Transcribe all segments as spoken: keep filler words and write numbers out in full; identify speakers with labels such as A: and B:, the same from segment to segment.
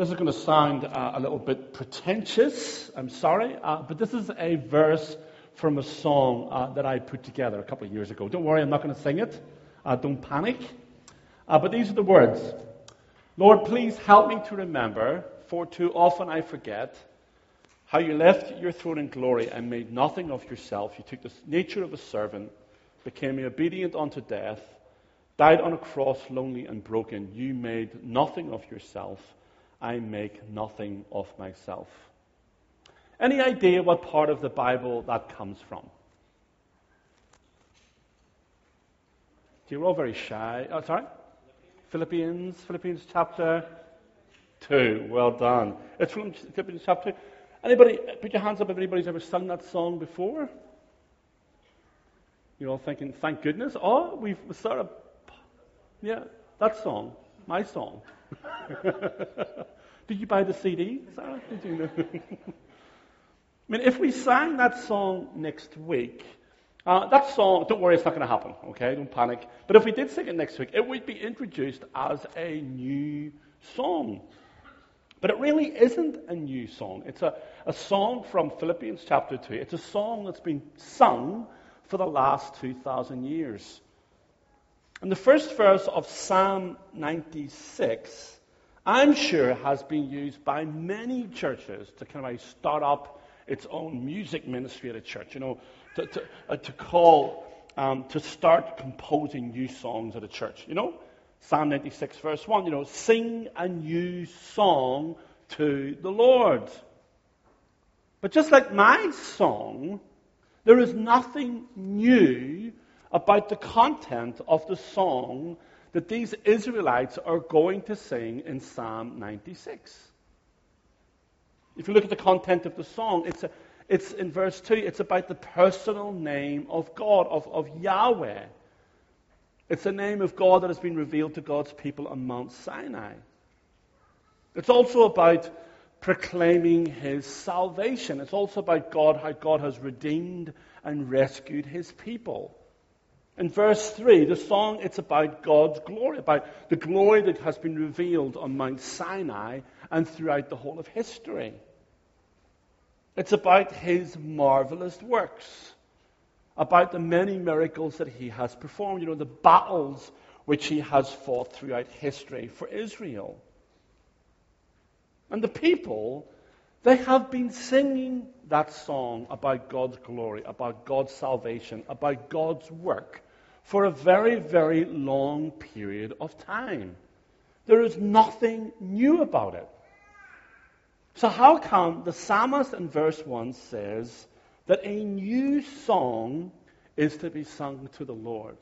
A: This is going to sound uh, a little bit pretentious, I'm sorry, uh, but this is a verse from a song uh, that I put together a couple of years ago. Don't worry, I'm not going to sing it. Uh, don't panic. Uh, but these are the words. Lord, please help me to remember, for too often I forget, how you left your throne in glory and made nothing of yourself. You took the nature of a servant, became obedient unto death, died on a cross, lonely and broken. You made nothing of yourself. I make nothing of myself. Any idea what part of the Bible that comes from? You're all very shy. Oh, sorry? Philippians, Philippians chapter two. Well done. It's from Philippians chapter two. Anybody, put your hands up if anybody's ever sung that song before. You're all thinking, thank goodness. Oh, we've started. Yeah, that song. My song. Did you buy the C D, Sarah? Did you know? I mean, if we sang that song next week, uh, that song, don't worry, it's not going to happen, okay? Don't panic. But if we did sing it next week, it would be introduced as a new song. But it really isn't a new song. It's a, a song from Philippians chapter two. It's a song that's been sung for the last two thousand years. And the first verse of Psalm ninety-six, I'm sure, has been used by many churches to kind of start up its own music ministry at a church. You know, to to, uh, to call, um, to start composing new songs at a church. You know, Psalm ninety-six, verse one. You know, sing a new song to the Lord. But just like my song, there is nothing new about the content of the song that these Israelites are going to sing in Psalm ninety-six. If you look at the content of the song, it's a, it's in verse two, it's about the personal name of God, of, of Yahweh. It's the name of God that has been revealed to God's people on Mount Sinai. It's also about proclaiming His salvation. It's also about God, how God has redeemed and rescued His people. In verse three, the song, it's about God's glory, about the glory that has been revealed on Mount Sinai and throughout the whole of history. It's about His marvelous works, about the many miracles that He has performed, you know, the battles which He has fought throughout history for Israel. And the people, they have been singing that song about God's glory, about God's salvation, about God's work for a very, very long period of time. There is nothing new about it. So how come the psalmist in verse one says that a new song is to be sung to the Lord?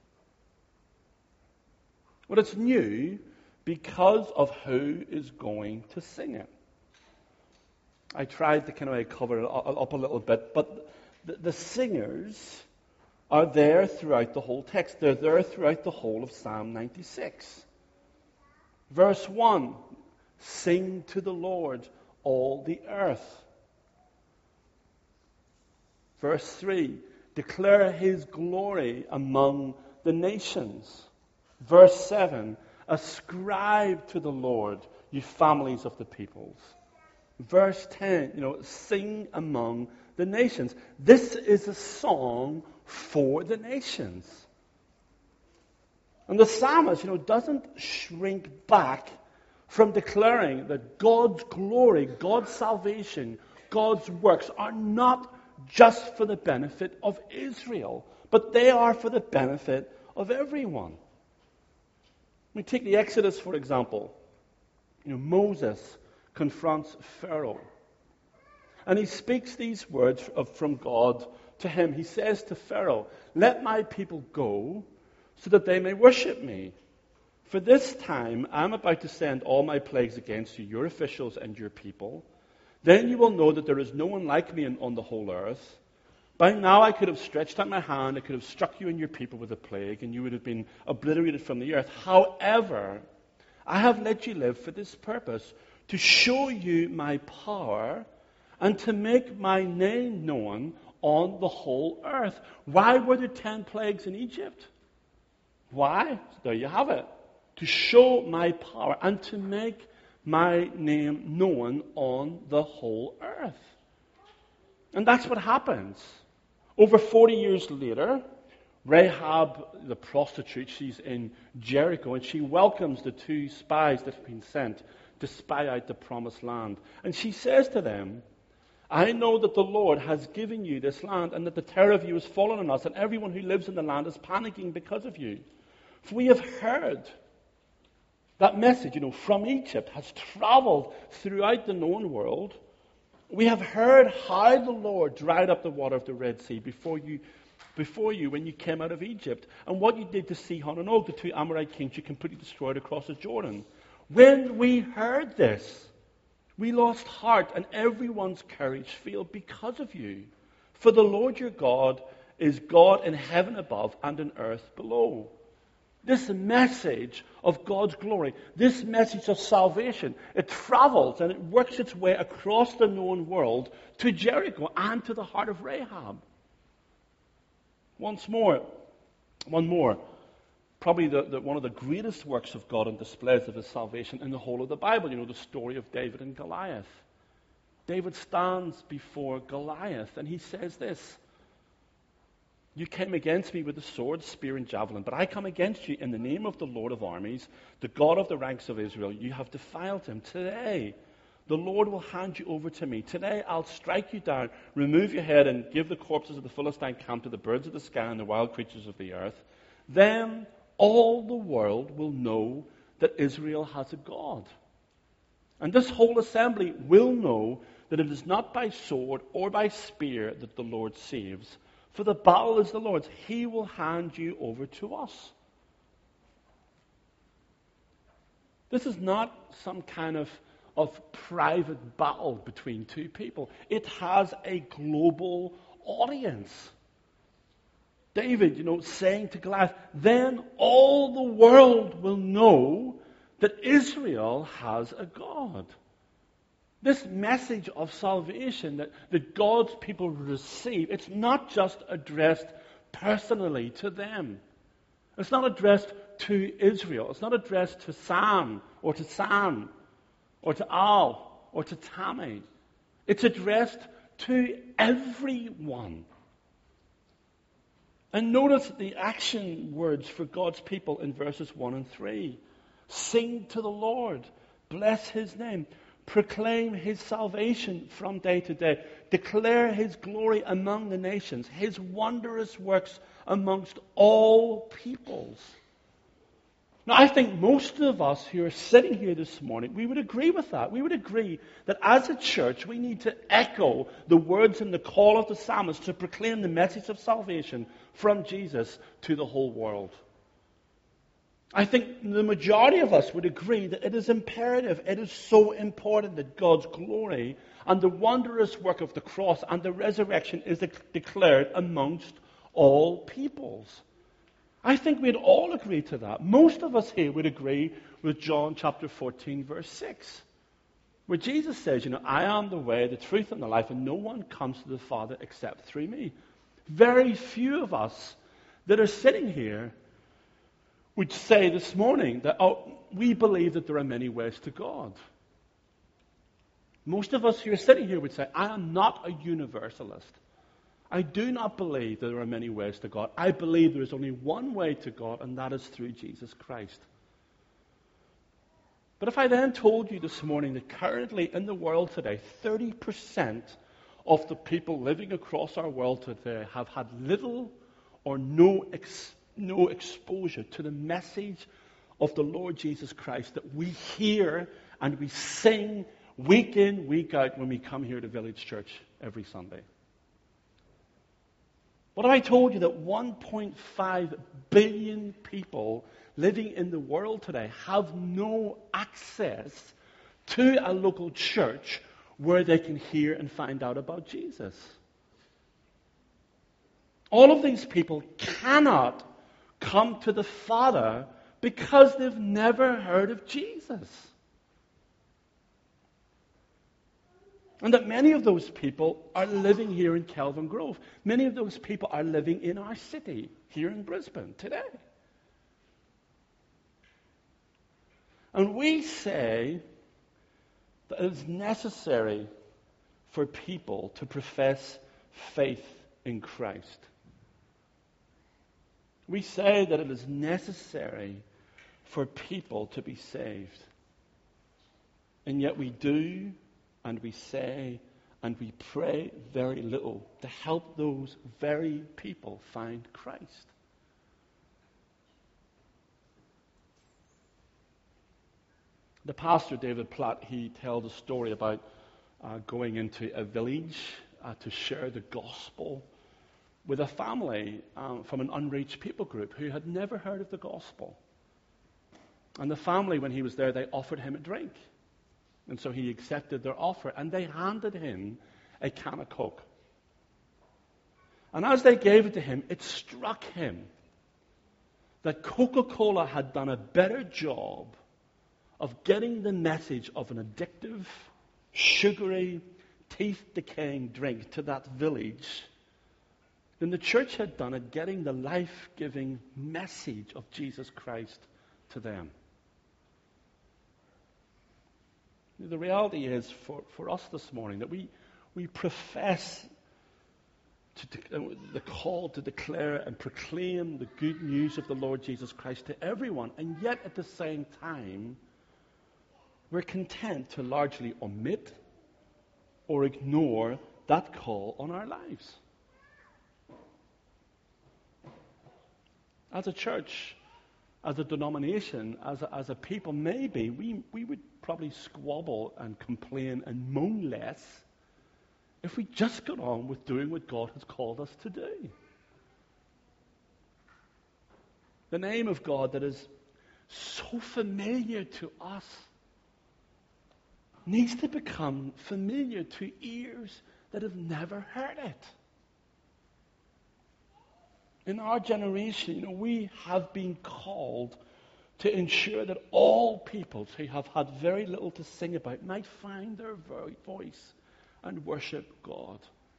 A: Well, it's new because of who is going to sing it. I tried to kind of cover it up a little bit, but the, the singers are there throughout the whole text. They're there throughout the whole of Psalm ninety-six. Verse one, sing to the Lord, all the earth. Verse three, declare His glory among the nations. Verse seven, ascribe to the Lord, you families of the peoples. Verse ten, you know, sing among the nations. This is a song for the nations. And the psalmist, you know, doesn't shrink back from declaring that God's glory, God's salvation, God's works are not just for the benefit of Israel, but they are for the benefit of everyone. We take the Exodus, for example. You know, Moses confronts Pharaoh. And he speaks these words of, from God to him. He says to Pharaoh, let my people go so that they may worship me. For this time I'm about to send all my plagues against you, your officials and your people. Then you will know that there is no one like me in, on the whole earth. By now I could have stretched out my hand, I could have struck you and your people with a plague, and you would have been obliterated from the earth. However, I have let you live for this purpose, to show you my power and to make my name known on the whole earth. Why were there ten plagues in Egypt? Why? There you have it. To show my power and to make my name known on the whole earth. And that's what happens. Over forty years later, Rahab, the prostitute, she's in Jericho, and she welcomes the two spies that have been sent to spy out the promised land. And she says to them, I know that the Lord has given you this land, and that the terror of you has fallen on us, and everyone who lives in the land is panicking because of you. For we have heard that message, you know, from Egypt has traveled throughout the known world. We have heard how the Lord dried up the water of the Red Sea before you before you when you came out of Egypt, and what you did to Sihon and Og, the two Amorite kings you completely destroyed across the Jordan. When we heard this, we lost heart, and everyone's courage failed because of you. For the Lord your God is God in heaven above and in earth below. This message of God's glory, this message of salvation, it travels and it works its way across the known world to Jericho and to the heart of Rahab. Once more, one more, probably the, the, one of the greatest works of God and displays of his salvation in the whole of the Bible. You know, the story of David and Goliath. David stands before Goliath and he says this, you came against me with the sword, spear, and javelin, but I come against you in the name of the Lord of armies, the God of the ranks of Israel. You have defiled him. Today, the Lord will hand you over to me. Today, I'll strike you down, remove your head, and give the corpses of the Philistine camp to the birds of the sky and the wild creatures of the earth. Then all the world will know that Israel has a God. And this whole assembly will know that it is not by sword or by spear that the Lord saves. For the battle is the Lord's. He will hand you over to us. This is not some kind of, of private battle between two people. It has a global audience. David, you know, saying to Goliath, then all the world will know that Israel has a God. This message of salvation that, that God's people receive, it's not just addressed personally to them. It's not addressed to Israel. It's not addressed to Sam or to Sam or to Al or to Tammy. It's addressed to everyone. And notice the action words for God's people in verses one and three. Sing to the Lord. Bless his name. Proclaim his salvation from day to day. Declare his glory among the nations. His wondrous works amongst all peoples. Now, I think most of us who are sitting here this morning, we would agree with that. We would agree that as a church, we need to echo the words and the call of the psalmist to proclaim the message of salvation from Jesus to the whole world. I think the majority of us would agree that it is imperative, it is so important that God's glory and the wondrous work of the cross and the resurrection is de- declared amongst all peoples. I think we'd all agree to that. Most of us here would agree with John chapter fourteen, verse six, where Jesus says, you know, I am the way, the truth, and the life, and no one comes to the Father except through me. Very few of us that are sitting here would say this morning that oh, we believe that there are many ways to God. Most of us who are sitting here would say, I am not a universalist. I do not believe that there are many ways to God. I believe there is only one way to God, and that is through Jesus Christ. But if I then told you this morning that currently in the world today, thirty percent of the people living across our world today have had little or no experience no exposure to the message of the Lord Jesus Christ that we hear and we sing week in, week out when we come here to Village Church every Sunday. What if I told you that one point five billion people living in the world today have no access to a local church where they can hear and find out about Jesus? All of these people cannot come to the Father because they've never heard of Jesus. And that many of those people are living here in Kelvin Grove. Many of those people are living in our city, here in Brisbane, today. And we say that it is necessary for people to profess faith in Christ. We say that it is necessary for people to be saved. And yet we do, and we say, and we pray very little to help those very people find Christ. The pastor, David Platt, he tells a story about uh, going into a village uh, to share the gospel with a family um, from an unreached people group who had never heard of the gospel. And the family, when he was there, they offered him a drink. And so he accepted their offer, and they handed him a can of Coke. And as they gave it to him, it struck him that Coca-Cola had done a better job of getting the message of an addictive, sugary, teeth-decaying drink to that village than the church had done at getting the life-giving message of Jesus Christ to them. The reality is for, for us this morning that we, we profess to de- the call to declare and proclaim the good news of the Lord Jesus Christ to everyone, and yet at the same time we're content to largely omit or ignore that call on our lives. As a church, as a denomination, as a, as a people, maybe we, we would probably squabble and complain and moan less if we just got on with doing what God has called us to do. The name of God that is so familiar to us needs to become familiar to ears that have never heard it. In our generation, you know, we have been called to ensure that all peoples who have had very little to sing about might find their voice and worship God.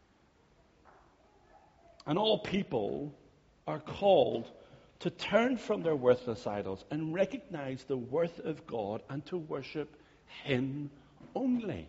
A: And all people are called to turn from their worthless idols and recognize the worth of God and to worship Him only.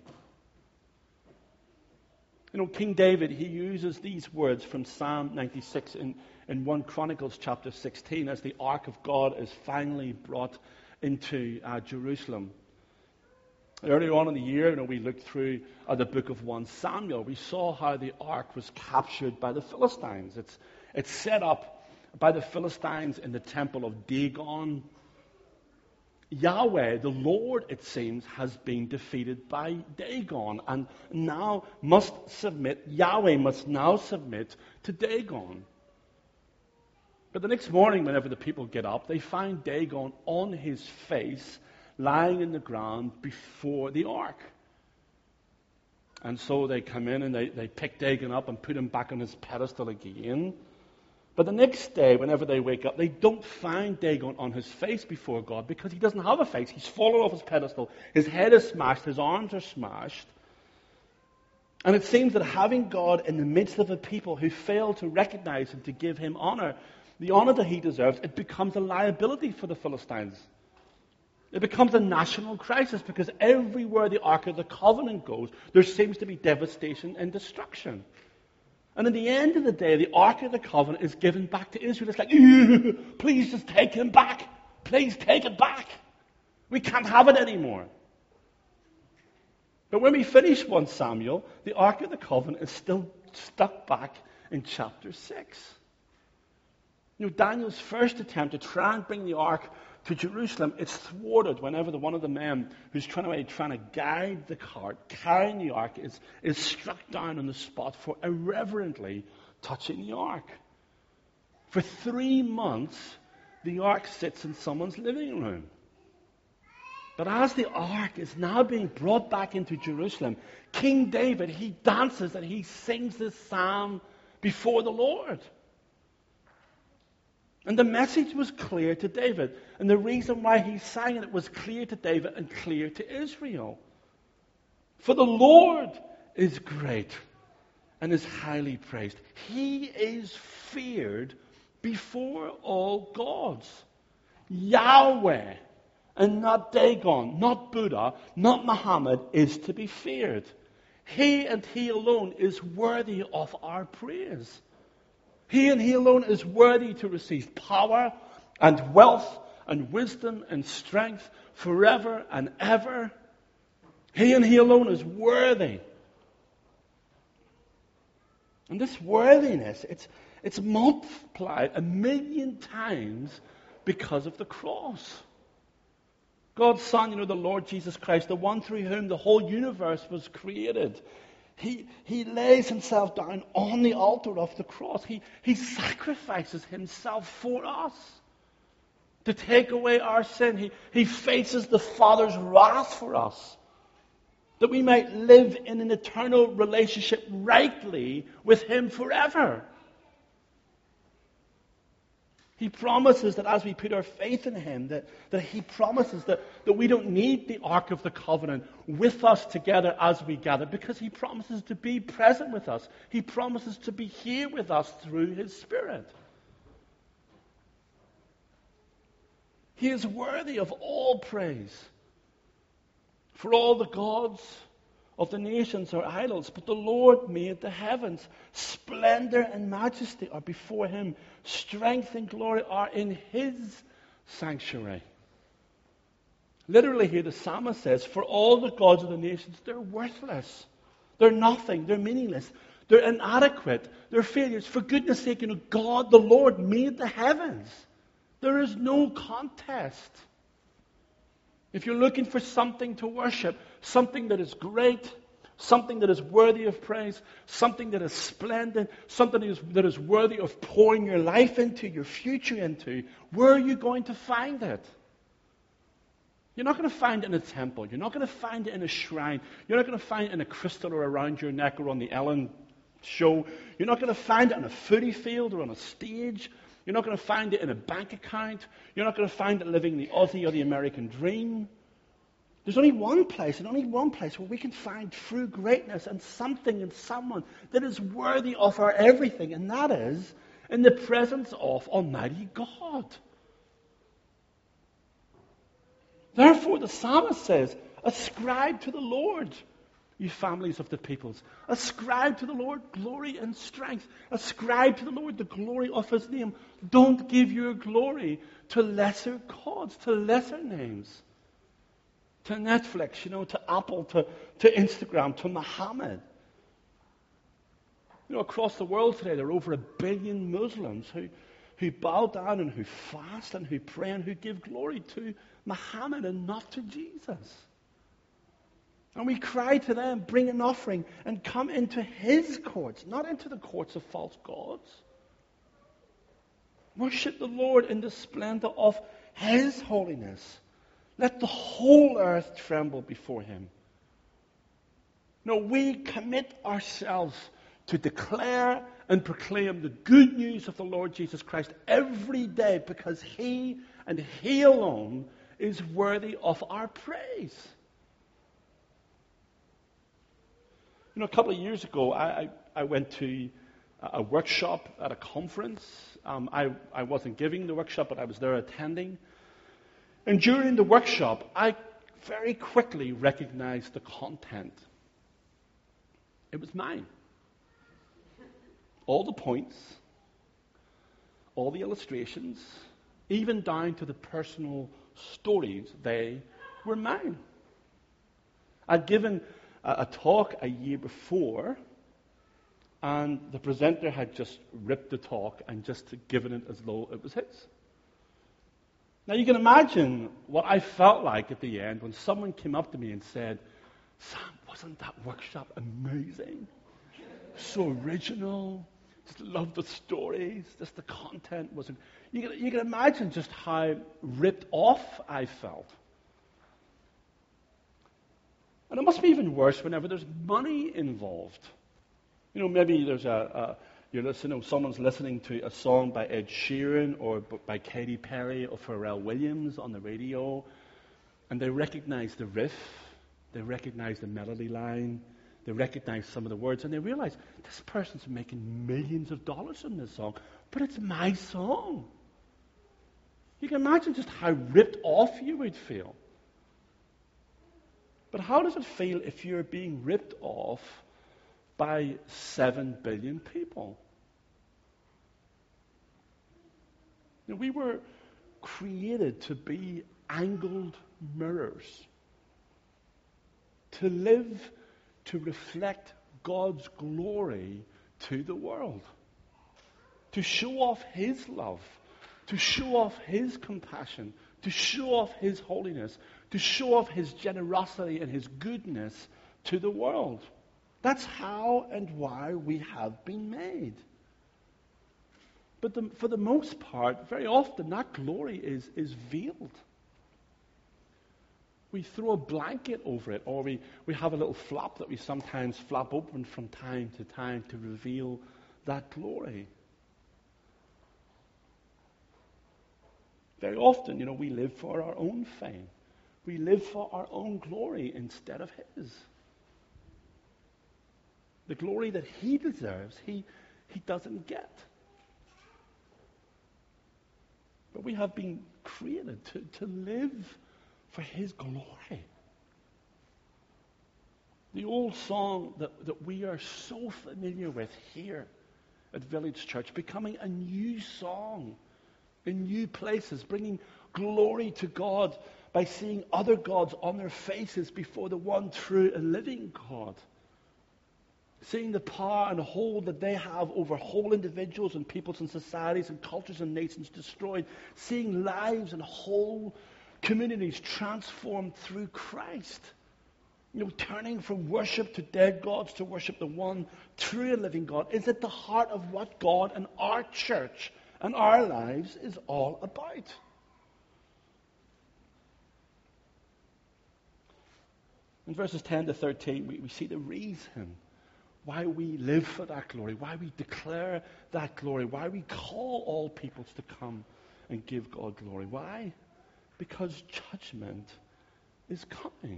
A: You know, King David, he uses these words from Psalm ninety-six in, in First Chronicles chapter sixteen as the Ark of God is finally brought into uh, Jerusalem. Earlier on in the year, you know, we looked through uh, the book of First Samuel. We saw how the Ark was captured by the Philistines. It's, it's set up by the Philistines in the temple of Dagon. Yahweh, the Lord, it seems, has been defeated by Dagon and now must submit, Yahweh must now submit to Dagon. But the next morning, whenever the people get up, they find Dagon on his face, lying in the ground before the ark. And so they come in and they, they pick Dagon up and put him back on his pedestal again. But the next day, whenever they wake up, they don't find Dagon on his face before God because he doesn't have a face. He's fallen off his pedestal. His head is smashed. His arms are smashed. And it seems that having God in the midst of a people who fail to recognize and to give him honor, the honor that he deserves, it becomes a liability for the Philistines. It becomes a national crisis because everywhere the Ark of the Covenant goes, there seems to be devastation and destruction. And in the end of the day, the Ark of the Covenant is given back to Israel. It's like, please just take him back. Please take it back. We can't have it anymore. But when we finish First Samuel, the Ark of the Covenant is still stuck back in chapter six. You know, Daniel's first attempt to try and bring the Ark to Jerusalem, it's thwarted whenever the, one of the men who's trying to, trying to guide the cart, carrying the ark, is, is struck down on the spot for irreverently touching the ark. For three months, the ark sits in someone's living room. But as the ark is now being brought back into Jerusalem, King David, he dances and he sings this psalm before the Lord. And the message was clear to David. And the reason why he sang it was clear to David and clear to Israel. For the Lord is great and is highly praised. He is feared before all gods. Yahweh, and not Dagon, not Buddha, not Muhammad is to be feared. He and He alone is worthy of our praise. He and He alone is worthy to receive power and wealth and wisdom and strength forever and ever. He and He alone is worthy. And this worthiness, it's, it's multiplied a million times because of the cross. God's Son, you know, the Lord Jesus Christ, the one through whom the whole universe was created. He, he lays himself down on the altar of the cross. He, he sacrifices himself for us to take away our sin. He, he faces the Father's wrath for us, that we might live in an eternal relationship rightly with Him forever. He promises that as we put our faith in Him, that, that He promises that, that we don't need the Ark of the Covenant with us together as we gather, because He promises to be present with us. He promises to be here with us through His Spirit. He is worthy of all praise. For all the gods of the nations are idols, but the Lord made the heavens. Splendor and majesty are before Him. Strength and glory are in His sanctuary. Literally here the psalmist says, for all the gods of the nations, they're worthless. They're nothing. They're meaningless. They're inadequate. They're failures. For goodness sake, you know, God, the Lord, made the heavens. There is no contest. If you're looking for something to worship, something that is great, something that is worthy of praise, something that is splendid, something that is, that is worthy of pouring your life into, your future into, where are you going to find it? You're not going to find it in a temple. You're not going to find it in a shrine. You're not going to find it in a crystal or around your neck or on the Ellen show. You're not going to find it on a footy field or on a stage. You're not going to find it in a bank account. You're not going to find it living the Aussie or the American dream. There's only one place, and only one place where we can find true greatness and something and someone that is worthy of our everything, and that is in the presence of Almighty God. Therefore, the psalmist says, ascribe to the Lord, you families of the peoples. Ascribe to the Lord glory and strength. Ascribe to the Lord the glory of His name. Don't give your glory to lesser gods, to lesser names. To Netflix, you know, to Apple, to, to Instagram, to Muhammad. You know, across the world today, there are over a billion Muslims who, who bow down and who fast and who pray and who give glory to Muhammad and not to Jesus. And we cry to them, bring an offering and come into His courts, not into the courts of false gods. Worship the Lord in the splendor of His holiness. Let the whole earth tremble before Him. No, we commit ourselves to declare and proclaim the good news of the Lord Jesus Christ every day, because He and He alone is worthy of our praise. You know, a couple of years ago, I, I, I went to a workshop at a conference. Um, I, I wasn't giving the workshop, but I was there attending. And during the workshop, I very quickly recognized the content. It was mine. All the points, all the illustrations, even down to the personal stories, they were mine. I'd given a, a talk a year before, and the presenter had just ripped the talk and just given it as though it was his. Now you can imagine what I felt like at the end when someone came up to me and said, Sam, wasn't that workshop amazing? So original. Just loved the stories. Just the content was. You can, you can imagine just how ripped off I felt. And it must be even worse whenever there's money involved. You know, maybe there's a, a you're listening, someone's listening to a song by Ed Sheeran or by Katy Perry or Pharrell Williams on the radio, and they recognize the riff, they recognize the melody line, they recognize some of the words, and they realize this person's making millions of dollars from this song, but it's my song. You can imagine just how ripped off you would feel. But how does it feel if you're being ripped off by seven billion people? You know, we were created to be angled mirrors, to live to reflect God's glory to the world, to show off His love, to show off His compassion, to show off His holiness, to show off His generosity and His goodness to the world. That's how and why we have been made. But the, for the most part, very often that glory is, is veiled. We throw a blanket over it, or we, we have a little flap that we sometimes flap open from time to time to reveal that glory. Very often, you know, we live for our own fame. We live for our own glory instead of His. The glory that He deserves, He, he doesn't get. But we have been created to, to live for His glory. The old song that, that we are so familiar with here at Village Church, becoming a new song in new places, bringing glory to God by seeing other gods on their faces before the one true and living God. Seeing the power and hold that they have over whole individuals and peoples and societies and cultures and nations destroyed. Seeing lives and whole communities transformed through Christ. You know, turning from worship to dead gods to worship the one true and living God is at the heart of what God and our church and our lives is all about. In verses ten to thirteen, we, we see the reason why we live for that glory, why we declare that glory, why we call all peoples to come and give God glory. Why? Because judgment is coming.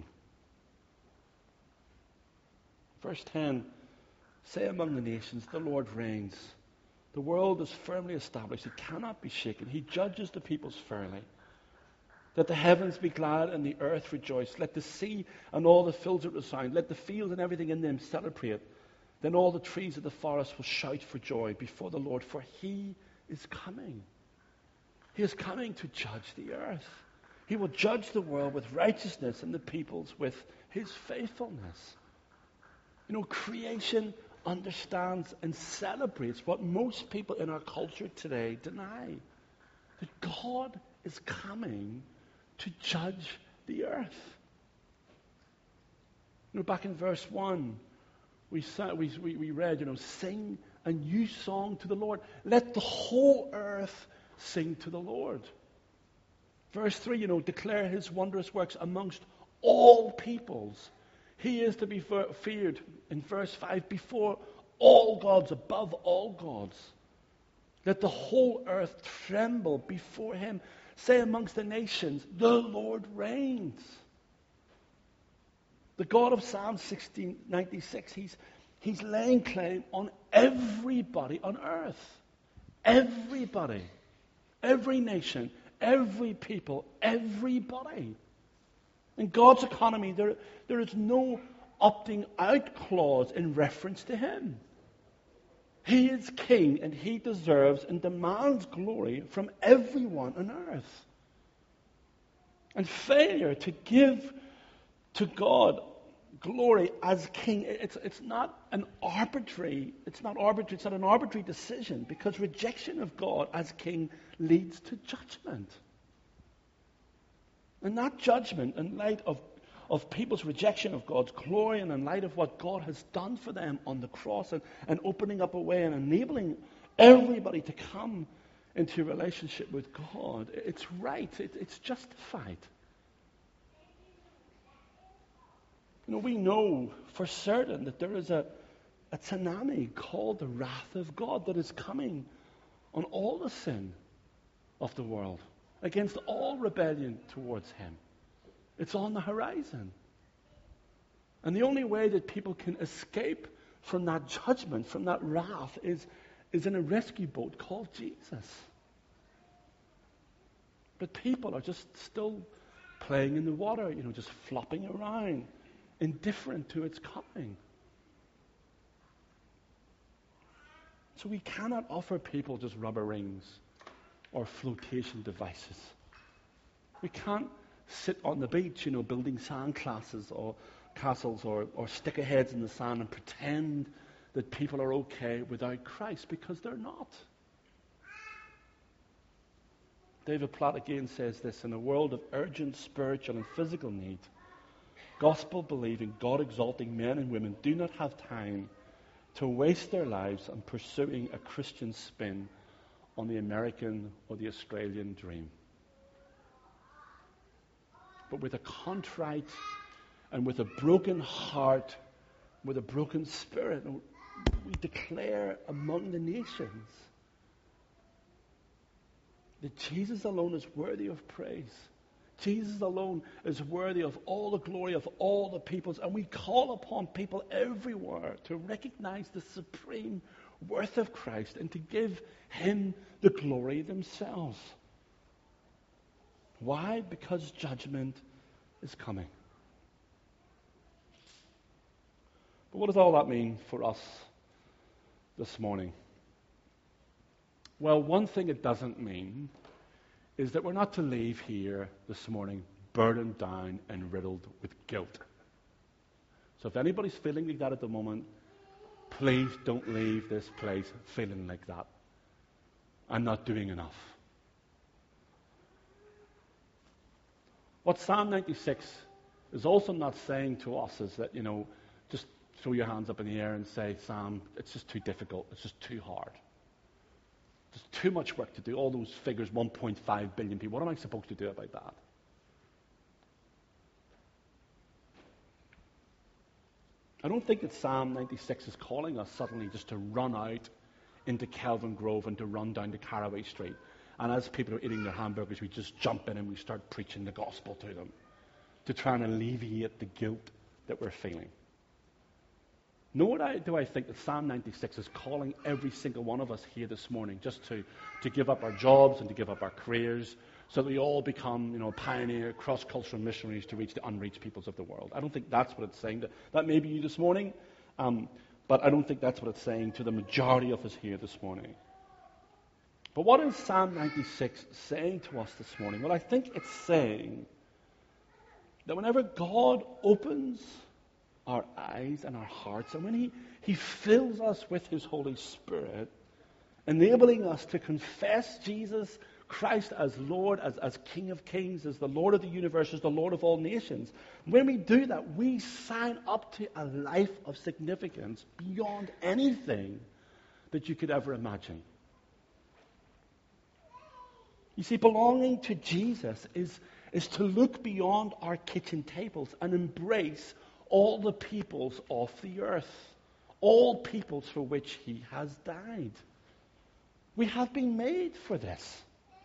A: Verse ten, say among the nations, the Lord reigns. The world is firmly established. It cannot be shaken. He judges the peoples fairly. Let the heavens be glad and the earth rejoice. Let the sea and all that fills it resound. Let the field and everything in them celebrate. Then all the trees of the forest will shout for joy before the Lord, for He is coming. He is coming to judge the earth. He will judge the world with righteousness and the peoples with His faithfulness. You know, creation understands and celebrates what most people in our culture today deny. That God is coming to judge the earth. You know, back in verse one, we, sang, we, we, we read, you know, sing a new song to the Lord. Let the whole earth sing to the Lord. Verse three, you know, declare His wondrous works amongst all peoples. He is to be feared, in verse five, before all gods, above all gods. Let the whole earth tremble before Him. Say amongst the nations, the Lord reigns. The God of Psalm sixteen ninety-six, he's, he's laying claim on everybody on earth. Everybody. Every nation. Every people. Everybody. In God's economy, there, there is no opting out clause in reference to Him. He is king and He deserves and demands glory from everyone on earth. And failure to give to God glory as king, it's, it's not an arbitrary, it's not arbitrary, it's not an arbitrary decision, because rejection of God as king leads to judgment. And that judgment, in light of, of people's rejection of God's glory and in light of what God has done for them on the cross and, and opening up a way and enabling everybody to come into a relationship with God, it's right, it, it's justified. You know, we know for certain that there is a, a tsunami called the wrath of God that is coming on all the sin of the world, against all rebellion towards Him. It's on the horizon. And the only way that people can escape from that judgment, from that wrath, is, is in a rescue boat called Jesus. But people are just still playing in the water, you know, just flopping around, indifferent to its coming. So we cannot offer people just rubber rings or flotation devices. We can't sit on the beach, you know, building sand classes or castles or, or stick our heads in the sand and pretend that people are okay without Christ, because they're not. David Platt again says this: in a world of urgent spiritual and physical need, gospel-believing, God-exalting men and women do not have time to waste their lives on pursuing a Christian spin on the American or the Australian dream. But with a contrite and with a broken heart, with a broken spirit, we declare among the nations that Jesus alone is worthy of praise. Jesus alone is worthy of all the glory of all the peoples. And we call upon people everywhere to recognize the supreme worth of Christ and to give him the glory themselves. Why? Because judgment is coming. But what does all that mean for us this morning? Well, one thing it doesn't mean is that we're not to leave here this morning burdened down and riddled with guilt. So if anybody's feeling like that at the moment, please don't leave this place feeling like that. I'm not doing enough. What Psalm ninety-six is also not saying to us is that, you know, just throw your hands up in the air and say, Sam, it's just too difficult, it's just too hard. There's too much work to do. All those figures, one point five billion people. What am I supposed to do about that? I don't think that Psalm ninety-six is calling us suddenly just to run out into Kelvin Grove and to run down to Caraway Street. And as people are eating their hamburgers, we just jump in and we start preaching the gospel to them to try and alleviate the guilt that we're feeling. Nor do I think that Psalm ninety-six is calling every single one of us here this morning just to, to give up our jobs and to give up our careers so that we all become, you know, pioneer, cross-cultural missionaries to reach the unreached peoples of the world. I don't think that's what it's saying. That, that may be you this morning, um, but I don't think that's what it's saying to the majority of us here this morning. But what is Psalm ninety-six saying to us this morning? Well, I think it's saying that whenever God opens our eyes and our hearts, and when he, he fills us with his Holy Spirit, enabling us to confess Jesus Christ as Lord, as, as King of Kings, as the Lord of the universe, as the Lord of all nations, when we do that, we sign up to a life of significance beyond anything that you could ever imagine. You see, belonging to Jesus is, is to look beyond our kitchen tables and embrace all the peoples of the earth, all peoples for which he has died. We have been made for this.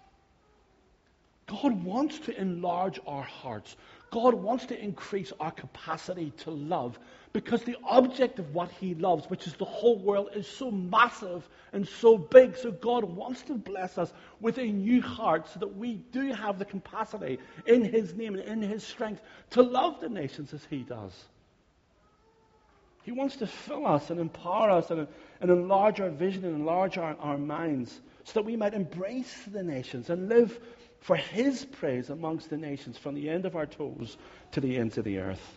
A: God wants to enlarge our hearts. God wants to increase our capacity to love, because the object of what he loves, which is the whole world, is so massive and so big. So God wants to bless us with a new heart so that we do have the capacity in his name and in his strength to love the nations as he does. He wants to fill us and empower us and, and enlarge our vision and enlarge our, our minds so that we might embrace the nations and live for his praise amongst the nations, from the end of our toes to the ends of the earth.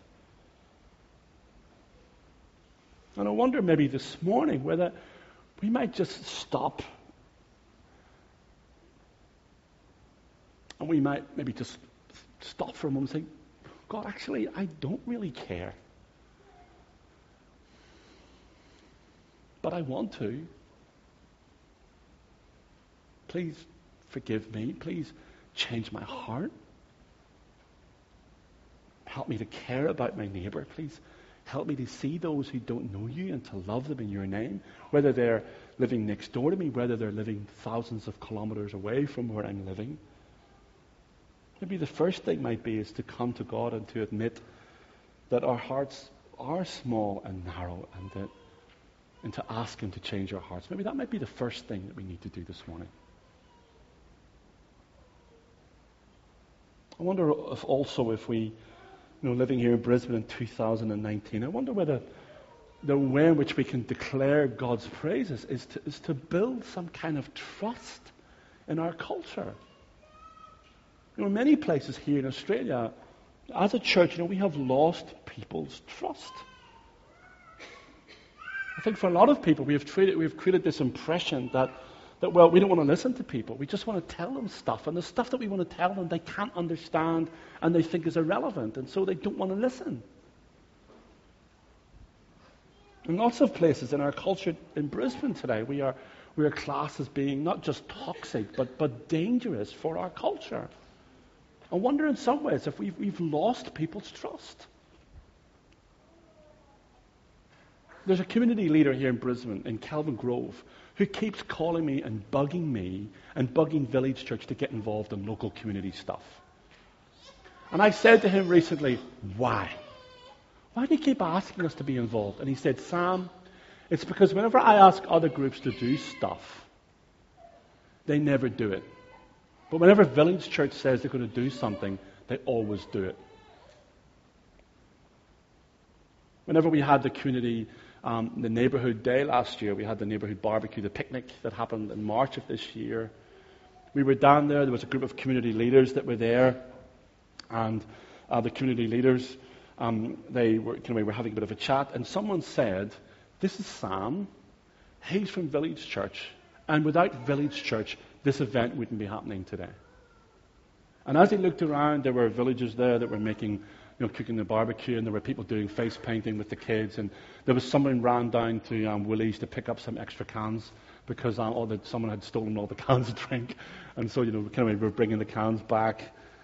A: And I wonder maybe this morning whether we might just stop and we might maybe just stop for a moment and say, God, actually, I don't really care. But I want to. Please forgive me. Please change my heart. Help me to care about my neighbor. Please help me to see those who don't know you and to love them in your name, whether they're living next door to me, whether they're living thousands of kilometers away from where I'm living. Maybe the first thing might be is to come to God and to admit that our hearts are small and narrow, and that and to ask him to change our hearts. Maybe that might be the first thing that we need to do this morning. I wonder if also if we, you know, living here in Brisbane in two thousand nineteen, I wonder whether the way in which we can declare God's praises is to, is to build some kind of trust in our culture. You know, in many places here in Australia, as a church, you know, we have lost people's trust. I think for a lot of people, we have treated, we have created this impression that, that, well, we don't want to listen to people. We just want to tell them stuff. And the stuff that we want to tell them, they can't understand and they think is irrelevant. And so they don't want to listen. In lots of places in our culture in Brisbane today, we are, we are classed as being not just toxic, but, but dangerous for our culture. I wonder in some ways if we've, we've lost people's trust. There's a community leader here in Brisbane, in Kelvin Grove, who keeps calling me and bugging me and bugging Village Church to get involved in local community stuff. And I said to him recently, why? Why do you keep asking us to be involved? And he said, Sam, it's because whenever I ask other groups to do stuff, they never do it. But whenever Village Church says they're going to do something, they always do it. Whenever we had the community, um, the neighborhood day last year, we had the neighborhood barbecue, the picnic that happened in March of this year. We were down there. There was a group of community leaders that were there, and uh, the community leaders, um, they were, you know, we were having a bit of a chat, and someone said, "This is Sam. He's from Village Church, and without Village Church, this event wouldn't be happening today." And as he looked around, there were villagers there that were making, you know, cooking the barbecue, and there were people doing face painting with the kids, and there was someone ran down to um, Woolies to pick up some extra cans because um, all the, someone had stolen all the cans of drink, and so, you know, kind of we were bringing the cans back.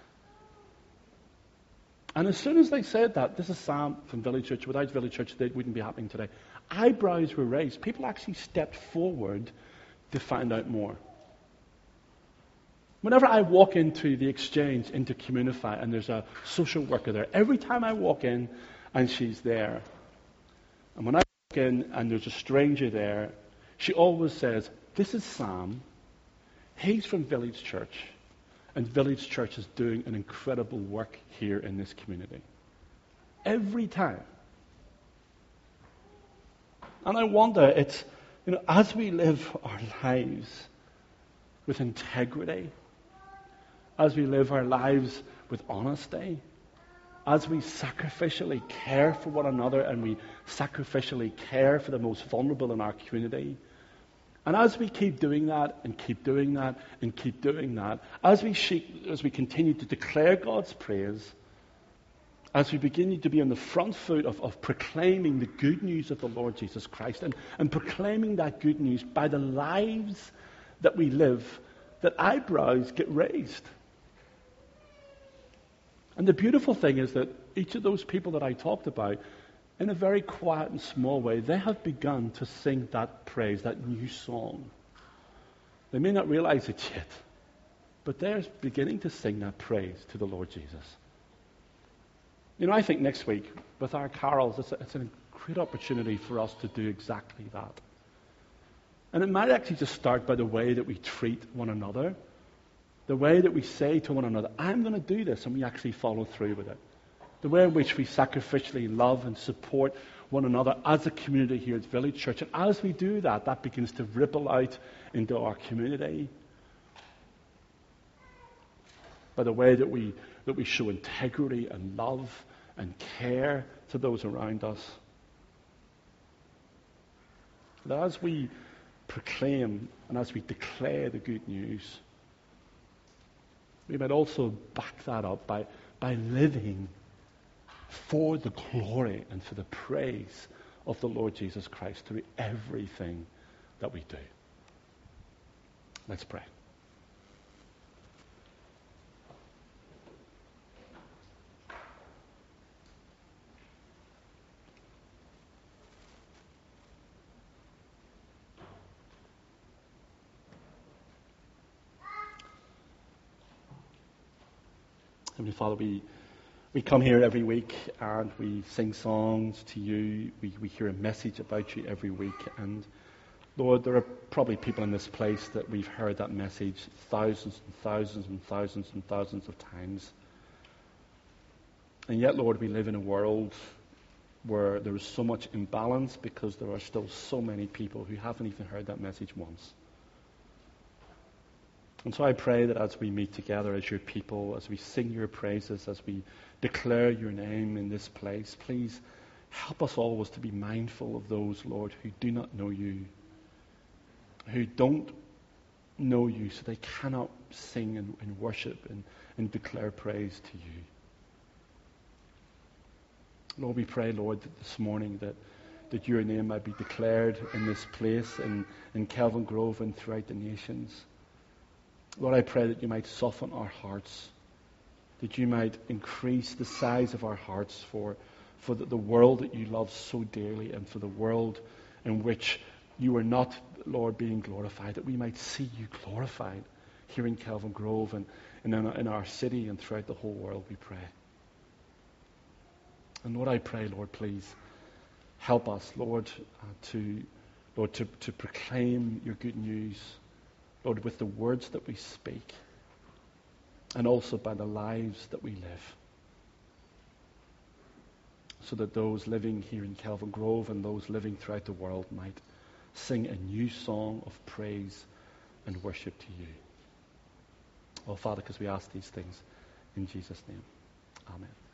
A: And as soon as they said that, this is Sam from Village Church, without Village Church, it wouldn't be happening today, eyebrows were raised. People actually stepped forward to find out more. Whenever I walk into the exchange, into Communify, and there's a social worker there, every time I walk in and she's there, and when I walk in and there's a stranger there, she always says, "This is Sam. He's from Village Church, and Village Church is doing an incredible work here in this community." Every time. And I wonder, it's, you know, as we live our lives with integrity, as we live our lives with honesty, as we sacrificially care for one another and we sacrificially care for the most vulnerable in our community, and as we keep doing that and keep doing that and keep doing that, as we, she- as we continue to declare God's praise, as we begin to be on the front foot of, of proclaiming the good news of the Lord Jesus Christ and, and proclaiming that good news by the lives that we live, that eyebrows get raised. And the beautiful thing is that each of those people that I talked about, in a very quiet and small way, they have begun to sing that praise, that new song. They may not realize it yet, but they're beginning to sing that praise to the Lord Jesus. You know, I think next week, with our carols, it's, a, it's a great opportunity for us to do exactly that. And it might actually just start by the way that we treat one another, the way that we say to one another, "I'm going to do this," and we actually follow through with it. The way in which we sacrificially love and support one another as a community here at Village Church. And as we do that, that begins to ripple out into our community. By the way that we, that we show integrity and love and care to those around us. That as we proclaim and as we declare the good news, we might also back that up by, by living for the glory and for the praise of the Lord Jesus Christ through everything that we do. Let's pray. Heavenly Father, we, we come here every week and we sing songs to you. We, we hear a message about you every week. And Lord, there are probably people in this place that we've heard that message thousands and thousands and thousands and thousands of times. And yet, Lord, we live in a world where there is so much imbalance because there are still so many people who haven't even heard that message once. And so I pray that as we meet together as your people, as we sing your praises, as we declare your name in this place, please help us always to be mindful of those, Lord, who do not know you, who don't know you, so they cannot sing and, and worship and, and declare praise to you. Lord, we pray, Lord, that this morning that, that your name might be declared in this place, in, in Kelvin Grove and throughout the nations. Lord, I pray that you might soften our hearts, that you might increase the size of our hearts for, for the, the world that you love so dearly, and for the world in which you are not, Lord, being glorified, that we might see you glorified here in Kelvin Grove and, and in, our, in our city and throughout the whole world, we pray. And Lord, I pray, Lord, please help us, Lord, uh, to, Lord, to, to proclaim your good news, Lord, with the words that we speak, and also by the lives that we live, so that those living here in Kelvin Grove and those living throughout the world might sing a new song of praise and worship to you. Oh, Father, because we ask these things in Jesus' name. Amen.